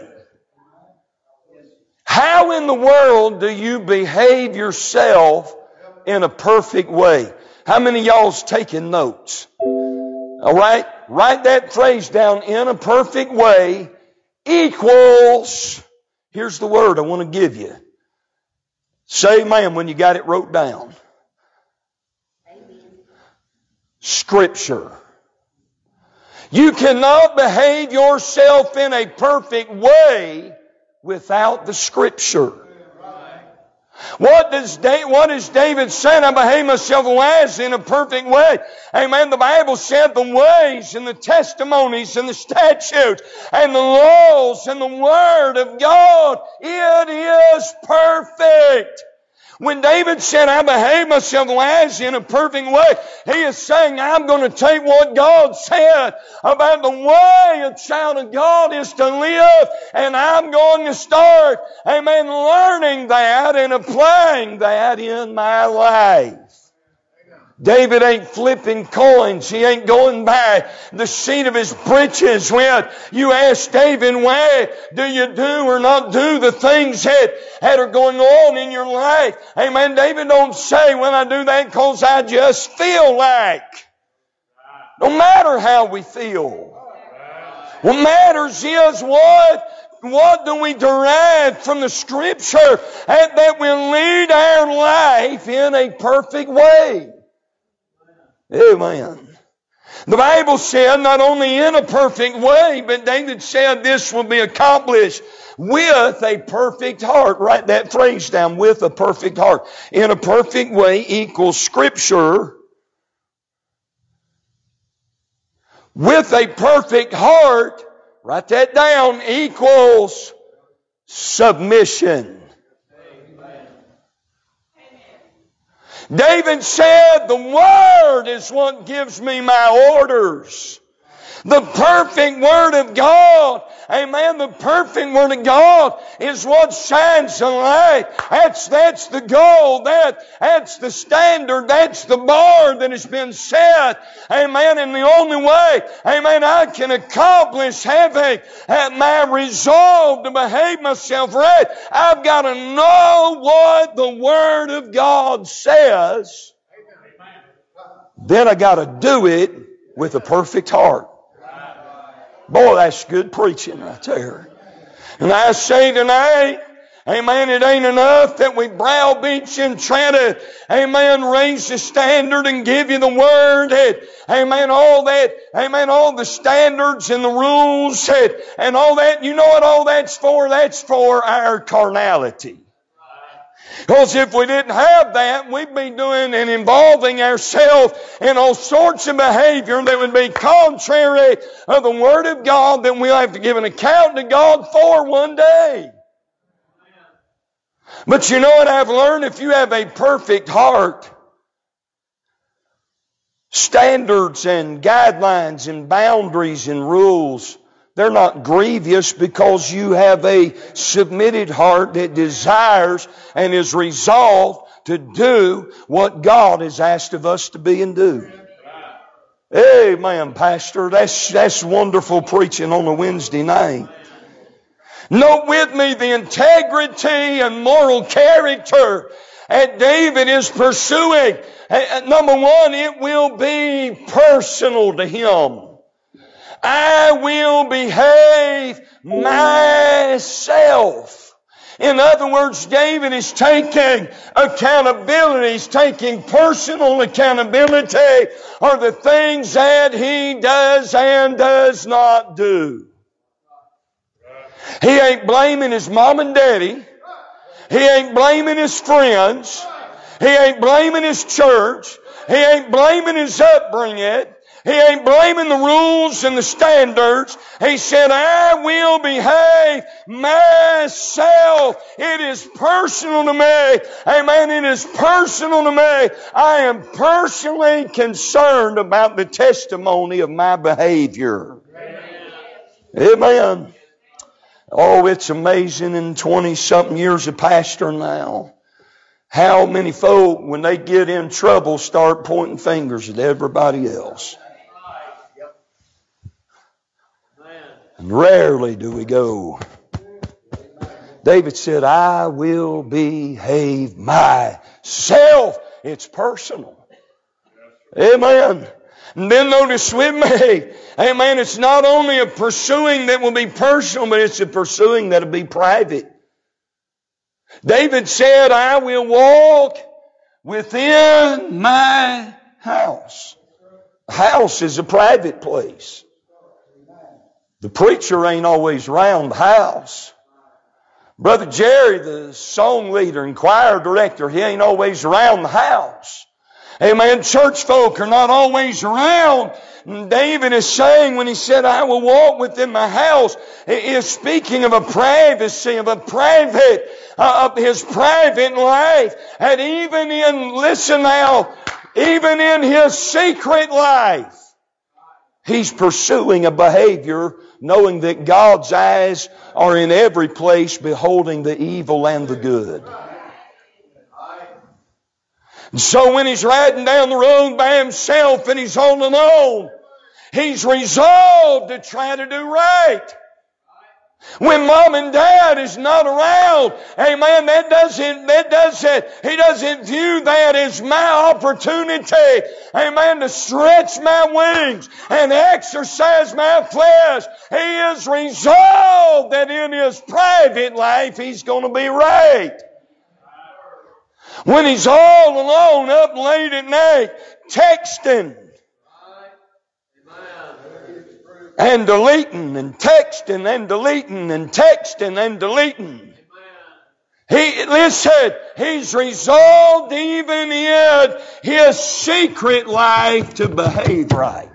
How in the world do you behave yourself in a perfect way? How many of y'all's taking notes? All right? Write that phrase down, in a perfect way equals, here's the word I want to give you. Say amen when you got it wrote down. Scripture. You cannot behave yourself in a perfect way without the Scripture. What does David, what is David saying? I behave myself wisely in a perfect way. Amen. The Bible said the ways and the testimonies and the statutes and the laws and the Word of God, it is perfect. When David said, I behave myself wisely in a perfect way, he is saying, I'm going to take what God said about the way a child of God is to live, and I'm going to start, amen, learning that and applying that in my life. David ain't flipping coins. He ain't going by the seat of his breeches when you ask David, why do you do or not do the things that, that are going on in your life? Amen. David don't say, well, I do that because I just feel like. No matter how we feel. What matters is what What do we derive from the Scripture that will lead our life in a perfect way? Amen. The Bible said not only in a perfect way, but David said this will be accomplished with a perfect heart. Write that phrase down, with a perfect heart. In a perfect way equals Scripture. With a perfect heart, write that down, equals submission. David said, the Word is what gives me my orders. The perfect Word of God, amen, the perfect Word of God is what shines the light. That's, that's the goal, that, that's the standard, that's the bar that has been set, amen, and the only way, amen, I can accomplish having my resolve to behave myself right, I've got to know what the Word of God says. Then I got to do it with a perfect heart. Boy, that's good preaching right there. And I say tonight, amen, it ain't enough that we browbeat you and try to, amen, raise the standard and give you the Word. And, amen, all that, amen, all the standards and the rules and, and all that. You know what all that's for? That's for our carnality. Because if we didn't have that, we'd be doing and involving ourselves in all sorts of behavior that would be contrary of the Word of God that we'll have to give an account to God for one day. But you know what I've learned? If you have a perfect heart, standards and guidelines and boundaries and rules, they're not grievous because you have a submitted heart that desires and is resolved to do what God has asked of us to be and do. Amen, Pastor. That's, that's wonderful preaching on a Wednesday night. Note with me the integrity and moral character that David is pursuing. Number one, it will be personal to him. I will behave myself. In other words, David is taking accountability. He's taking personal accountability for the things that he does and does not do. He ain't blaming his mom and daddy. He ain't blaming his friends. He ain't blaming his church. He ain't blaming his upbringing. He ain't blaming the rules and the standards. He said, I will behave myself. It is personal to me. Amen. It is personal to me. I am personally concerned about the testimony of my behavior. Amen. Amen. Oh, it's amazing in twenty-something years of pastoring now, how many folk, when they get in trouble, start pointing fingers at everybody else. And rarely do we go. David said, I will behave myself. It's personal. Amen. And then notice with me, amen, it's not only a pursuing that will be personal, but it's a pursuing that will be private. David said, I will walk within my house. A house is a private place. The preacher ain't always around the house. Brother Jerry, the song leader and choir director, he ain't always around the house. Amen. Church folk are not always around. And David is saying when he said, I will walk within my house, he is speaking of a privacy, of a private, uh, of his private life. And even in, listen now, even in his secret life, he's pursuing a behavior knowing that God's eyes are in every place beholding the evil and the good. And so when he's riding down the road by himself and he's all alone, he's resolved to try to do right. When mom and dad is not around, amen, that doesn't, that doesn't, he doesn't view that as my opportunity, amen, to stretch my wings and exercise my flesh. He is resolved that in his private life he's going to be right. When he's all alone up late at night, texting, and deleting and texting and deleting and texting and deleting. He, listen, he's resolved even in his secret life to behave right.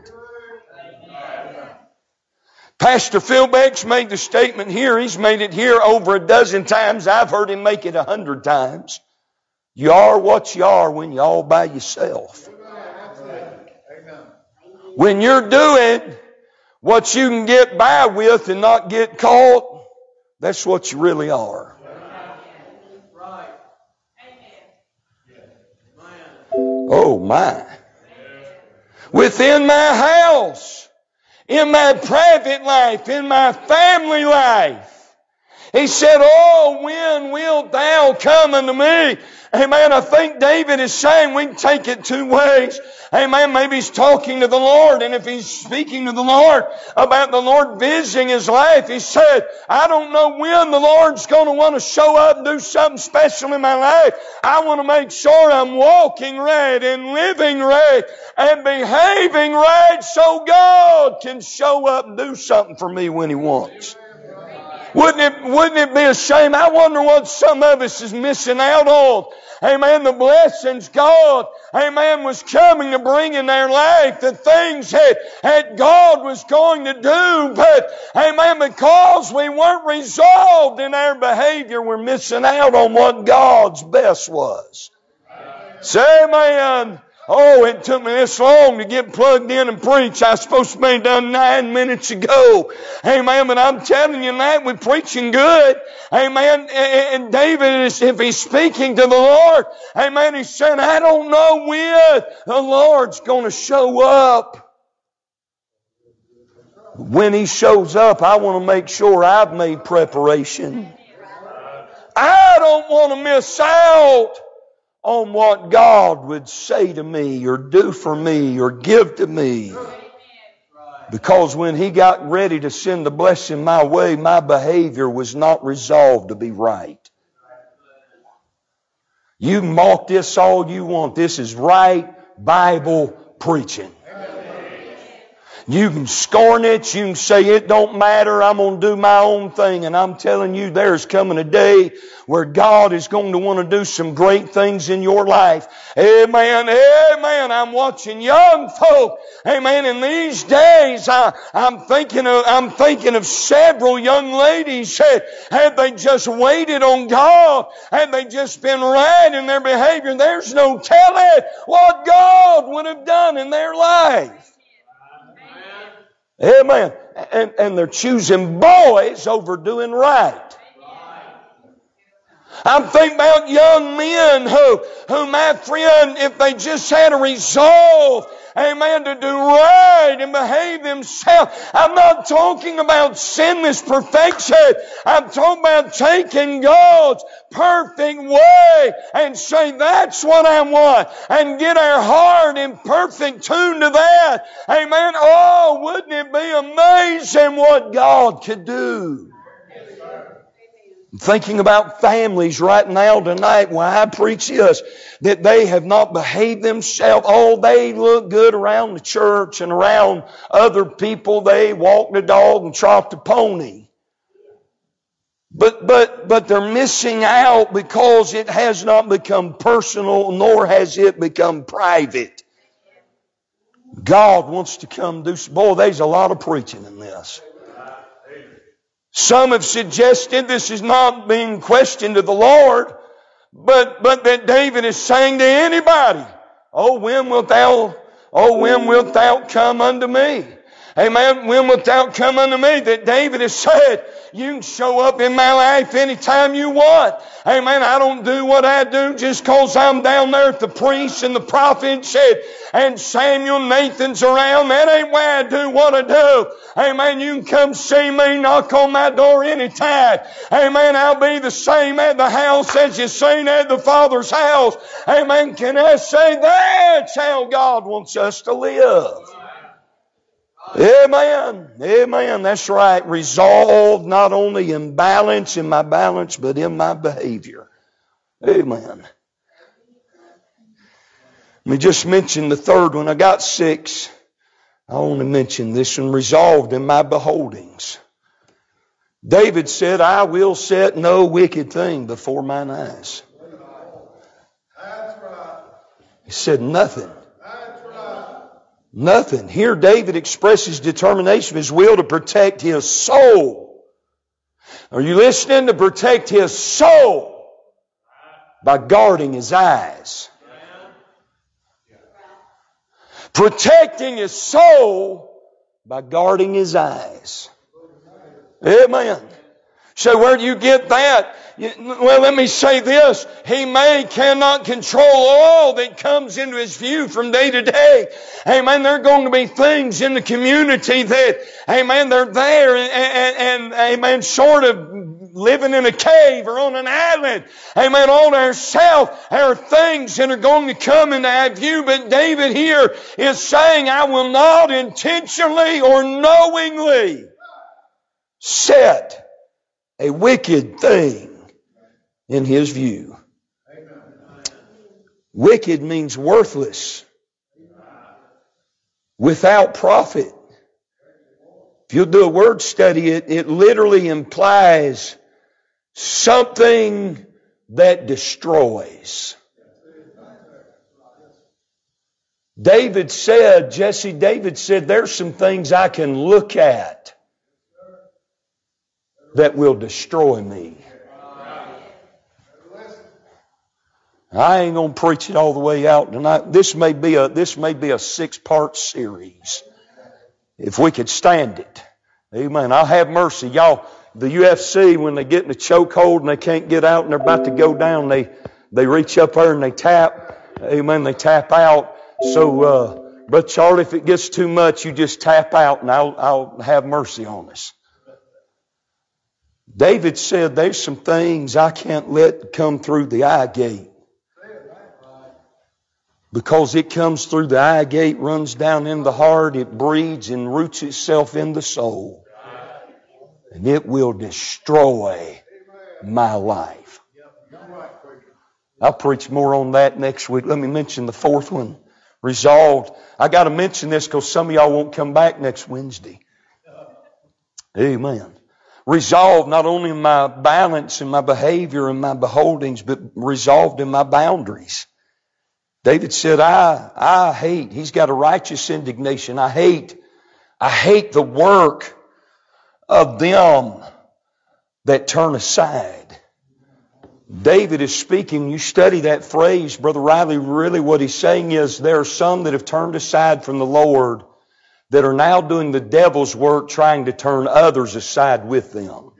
Pastor Phil Beck's made the statement here. He's made it here over a dozen times. I've heard him make it a hundred times. You are what you are when you're all by yourself. When you're doing what you can get by with and not get caught, that's what you really are. Oh my. Within my house, in my private life, in my family life. He said, oh, when wilt thou come unto me? Amen. I think David is saying we can take it two ways. Amen. Maybe he's talking to the Lord, and if he's speaking to the Lord about the Lord visiting his life, he said, I don't know when the Lord's going to want to show up and do something special in my life. I want to make sure I'm walking right and living right and behaving right so God can show up and do something for me when He wants. Wouldn't it, wouldn't it be a shame? I wonder what some of us is missing out on. Amen. The blessings God, amen, was coming to bring in their life. The things that, that God was going to do. But, amen, because we weren't resolved in our behavior, we're missing out on what God's best was. Say amen. Oh, it took me this long to get plugged in and preach. I was supposed to be done nine minutes ago. Amen. But I'm telling you that we're preaching good. Amen. And David, is, if he's speaking to the Lord, amen, he's saying, I don't know when the Lord's going to show up. When He shows up, I want to make sure I've made preparation. I don't want to miss out on what God would say to me or do for me or give to me. Because when He got ready to send the blessing my way, my behavior was not resolved to be right. You mock this all you want. This is right Bible preaching. You can scorn it. You can say it don't matter. I'm going to do my own thing. And I'm telling you, there's coming a day where God is going to want to do some great things in your life. Amen. Amen. I'm watching young folk. Amen. In these days, I, I'm thinking of, I'm thinking of several young ladies that had they just waited on God, had they just been right in their behavior, there's no telling what God would have done in their life. Amen. And, and they're choosing boys over doing right. I'm thinking about young men who, who my friend, if they just had a resolve, amen, to do right and behave themselves. I'm not talking about sinless perfection. I'm talking about taking God's perfect way and say, that's what I want. And get our heart in perfect tune to that. Amen. Oh, wouldn't it be amazing what God could do? I'm thinking about families right now tonight while I preach this, that they have not behaved themselves. Oh, they look good around the church and around other people. They walk the dog and trot the pony. But, but, but they're missing out because it has not become personal, nor has it become private. God wants to come do some, boy, there's a lot of preaching in this. Some have suggested this is not being questioned to the Lord, but, but that David is saying to anybody, oh, when wilt thou, oh, when wilt thou come unto me? Amen. When wilt thou come unto me? That David has said, you can show up in my life anytime you want. Amen. I don't do what I do just because I'm down there at the priest and the prophet said, and Samuel, Nathan's around. That ain't why I do what I do. Amen. You can come see me, knock on my door anytime. Amen. I'll be the same at the house as you've seen at the Father's house. Amen. Can I say that's how God wants us to live? Amen. Amen. That's right. Resolved not only in balance, in my balance, but in my behavior. Amen. Let me just mention the third one. I got six. I only mentioned this one. Resolved in my beholdings. David said, I will set no wicked thing before mine eyes. He said nothing. Nothing. Here David expresses determination of his will to protect his soul. Are you listening? To protect his soul by guarding his eyes. Protecting his soul by guarding his eyes. Amen. So where do you get that? Well, let me say this. He may cannot control all that comes into his view from day to day. Amen. There are going to be things in the community that, amen, they're there and, and, and amen, sort of living in a cave or on an island. Amen. All to ourselves. There are things that are going to come into our view. But David here is saying, I will not intentionally or knowingly set a wicked thing in his view. Wicked means worthless, without profit. If you'll do a word study, it, it literally implies something that destroys. David said, Jesse, David said, there's some things I can look at that will destroy me. I ain't going to preach it all the way out tonight. This may be a, this may be a six-part series. If we could stand it. Amen. I'll have mercy. Y'all, the U F C, when they get in a chokehold and they can't get out and they're about to go down, they, they reach up there and they tap. Amen. They tap out. So, uh, Brother Charlie, if it gets too much, you just tap out and I'll, I'll have mercy on us. David said, there's some things I can't let come through the eye gate. Because it comes through the eye gate, runs down in the heart, it breeds and roots itself in the soul. And it will destroy my life. I'll preach more on that next week. Let me mention the fourth one. Resolved. I got to mention this because some of y'all won't come back next Wednesday. Amen. Resolved not only in my balance and my behavior and my beholdings, but resolved in my boundaries. David said, I, I hate, he's got a righteous indignation. I hate, I hate the work of them that turn aside. David is speaking, you study that phrase, Brother Riley, really what he's saying is there are some that have turned aside from the Lord that are now doing the devil's work trying to turn others aside with them.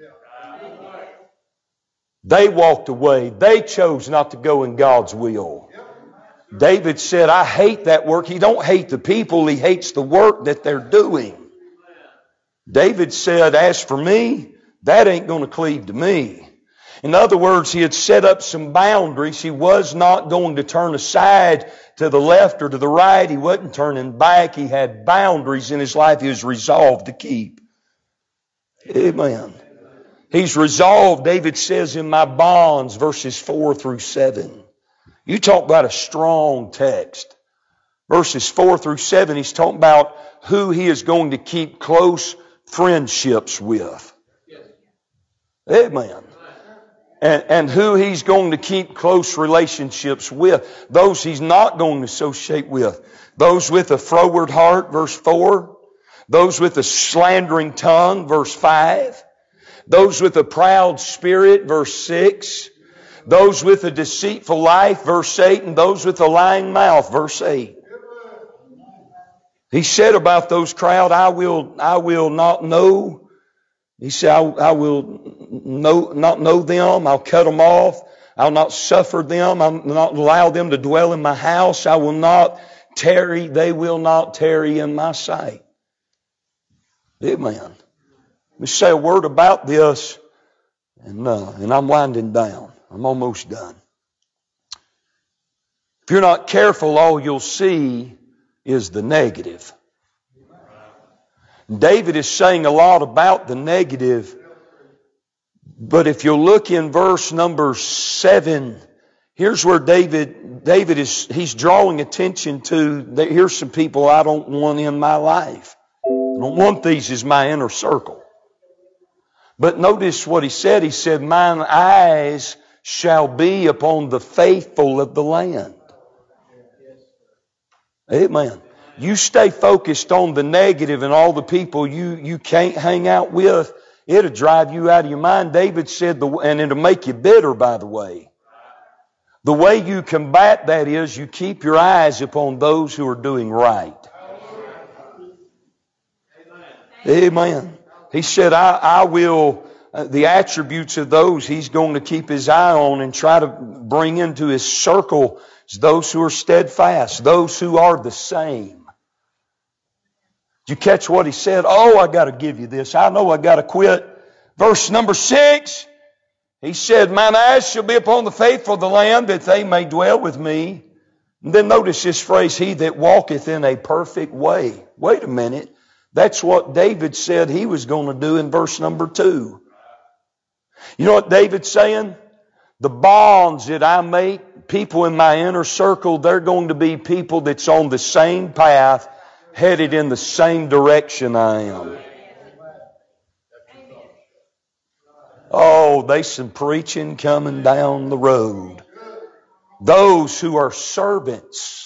They walked away. They chose not to go in God's will. David said, I hate that work. He don't hate the people. He hates the work that they're doing. David said, as for me, that ain't going to cleave to me. In other words, he had set up some boundaries. He was not going to turn aside to the left or to the right. He wasn't turning back. He had boundaries in his life he was resolved to keep. Amen. He's resolved, David says, in my bonds, verses four through seven. You talk about a strong text. Verses four through seven, he's talking about who he is going to keep close friendships with. Amen. And, and who he's going to keep close relationships with. Those he's not going to associate with. Those with a froward heart, verse four. Those with a slandering tongue, verse five. Those with a proud spirit, verse six. Those with a deceitful life, verse eight. And those with a lying mouth, verse eight. He said about those crowd, I will, I will not know. He said, I, I will know, not know them. I'll cut them off. I'll not suffer them. I'll not allow them to dwell in my house. I will not tarry. They will not tarry in my sight. Amen. Let me say a word about this, and, uh, and I'm winding down. I'm almost done. If you're not careful, all you'll see is the negative. David is saying a lot about the negative, but if you look in verse number seven, here's where David, David is, he's drawing attention to, here's some people I don't want in my life. I don't want these as my inner circle. But notice what he said. He said, mine eyes shall be upon the faithful of the land. Amen. You stay focused on the negative and all the people you, you can't hang out with, it'll drive you out of your mind. David said, the, and it'll make you bitter, by the way. The way you combat that is you keep your eyes upon those who are doing right. Amen. He said, I, I will, uh, the attributes of those He's going to keep His eye on and try to bring into His circle is those who are steadfast, those who are the same. Did you catch what He said? Oh, I got to give you this. I know I got to quit. Verse number six, He said, mine eyes shall be upon the faithful of the land, that they may dwell with me. And then notice this phrase, he that walketh in a perfect way. Wait a minute. That's what David said he was going to do in verse number two. You know what David's saying? The bonds that I make, people in my inner circle, they're going to be people that's on the same path, headed in the same direction I am. Oh, there's some preaching coming down the road. Those who are servants.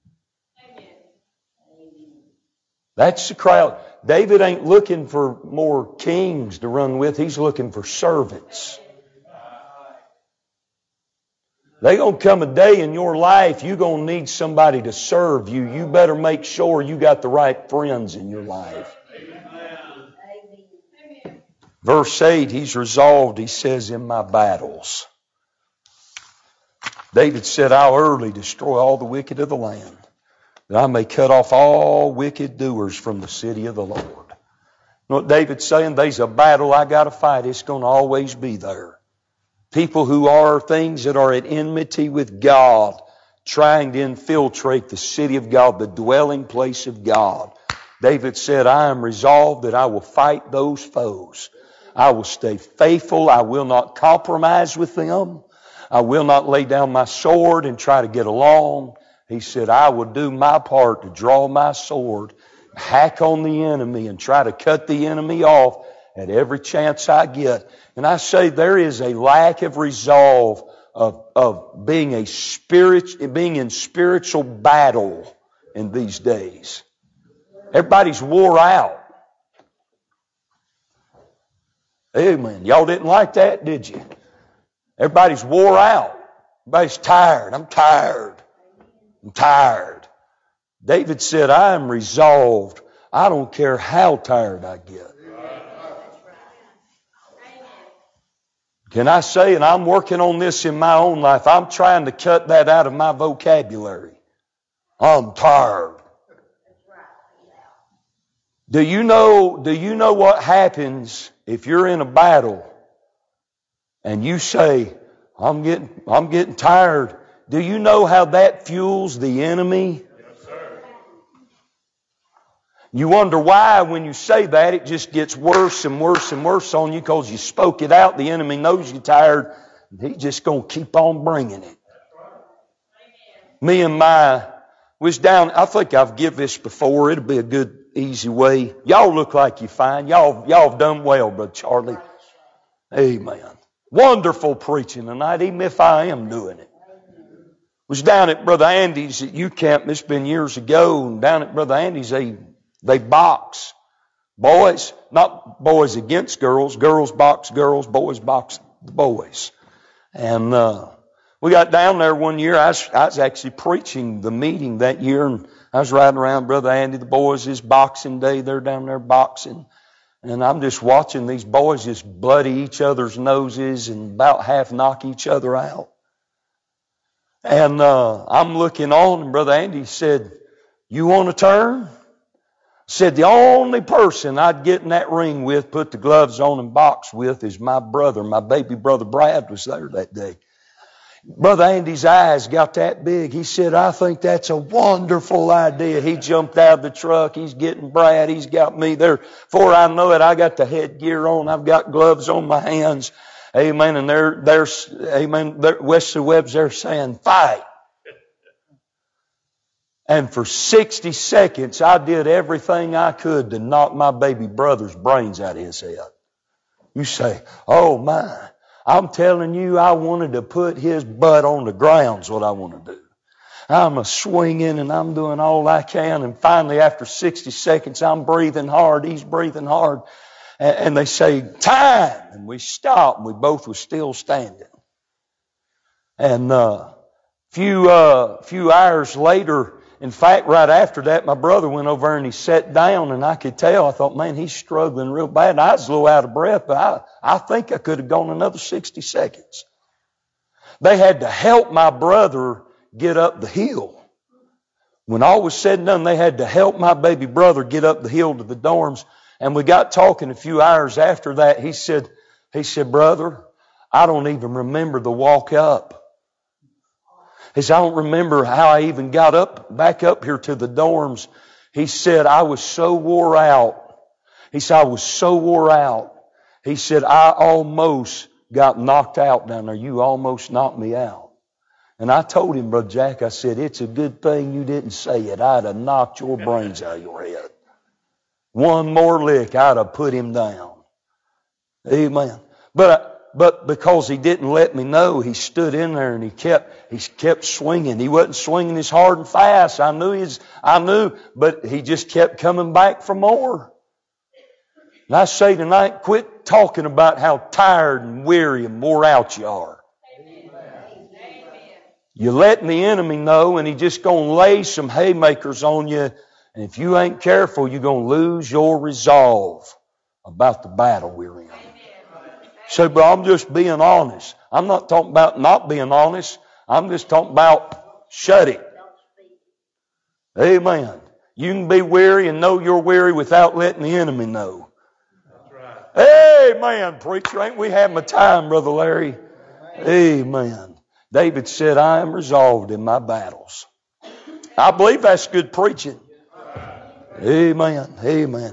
That's the crowd. David ain't looking for more kings to run with. He's looking for servants. There's going to come a day in your life you're going to need somebody to serve you. You better make sure you got the right friends in your life. Verse eight, he's resolved, he says, in my battles. David said, I'll early destroy all the wicked of the land, that I may cut off all wicked doers from the city of the Lord. You know what David's saying? There's a battle I got to fight. It's going to always be there. People who are things that are at enmity with God, trying to infiltrate the city of God, the dwelling place of God. David said, I am resolved that I will fight those foes. I will stay faithful. I will not compromise with them. I will not lay down my sword and try to get along. He said, I will do my part to draw my sword, hack on the enemy, and try to cut the enemy off at every chance I get. And I say there is a lack of resolve of, of being a spirit, being in spiritual battle in these days. Everybody's wore out. Amen. Y'all didn't like that, did you? Everybody's wore out. Everybody's tired. I'm tired. I'm tired. David said, I am resolved. I don't care how tired I get. Can I say, and I'm working on this in my own life, I'm trying to cut that out of my vocabulary. I'm tired. Do you know, do you know what happens if you're in a battle and you say, I'm getting, I'm getting tired? Do you know how that fuels the enemy?
Yes, sir.
You wonder why when you say that it just gets worse and worse and worse on you because you spoke it out. The enemy knows you're tired. And he's just going to keep on bringing it. Me and my was down, I think I've given this before. It'll be a good, easy way. Y'all look like you're fine. Y'all, y'all have done well, Brother Charlie. Amen. Wonderful preaching tonight, even if I am doing it. Was down at Brother Andy's at U Camp. This has been years ago. And down at Brother Andy's, they, they box. Boys, not boys against girls. Girls box girls. Boys box boys. And, uh, we got down there one year. I was, I was actually preaching the meeting that year, and I was riding around Brother Andy. The boys, it's boxing day. They're down there boxing. And I'm just watching these boys just bloody each other's noses and about half knock each other out. And uh, I'm looking on, and Brother Andy said, you want to turn? Said, the only person I'd get in that ring with, put the gloves on and box with, is my brother. My baby brother Brad was there that day. Brother Andy's eyes got that big. He said, I think that's a wonderful idea. He jumped out of the truck. He's getting Brad. He's got me there. Before I know it, I got the headgear on. I've got gloves on my hands. Amen. And they're, they're, amen. They're, Wesley Webb's there saying, fight. And for sixty seconds, I did everything I could to knock my baby brother's brains out of his head. You say, oh my. I'm telling you, I wanted to put his butt on the ground's what I want to do. I'm a swinging and I'm doing all I can. And finally, after sixty seconds, I'm breathing hard. He's breathing hard. And, and they say, time. And we stop. And we both were still standing. And uh, few uh, few hours later, In fact, right after that, my brother went over and he sat down, and I could tell. I thought, man, he's struggling real bad. I was a little out of breath, but I, I think I could have gone another sixty seconds. They had to help my brother get up the hill. When all was said and done, they had to help my baby brother get up the hill to the dorms. And we got talking a few hours after that. He said, he said, brother, I don't even remember the walk up. He said, I don't remember how I even got up, back up here to the dorms. He said, I was so wore out. He said, I was so wore out. He said, I almost got knocked out down there. You almost knocked me out. And I told him, Brother Jack, I said, it's a good thing you didn't say it. I'd have knocked your brains out of your head. One more lick, I'd have put him down. Amen. But, but because he didn't let me know, he stood in there and he kept, he kept swinging. He wasn't swinging as hard and fast. I knew his, I knew, but he just kept coming back for more. And I say tonight, quit talking about how tired and weary and wore out you are. You're letting the enemy know, and he's just going to lay some haymakers on you. And if you ain't careful, you're going to lose your resolve about the battle we're in. So, but I'm just being honest. I'm not talking about not being honest. I'm just talking about shut it. Amen. You can be weary and know you're weary without letting the enemy know. Amen, preacher. Ain't we having a time, Brother Larry? Amen. David said, I am resolved in my battles. I believe that's good preaching. Amen. Amen.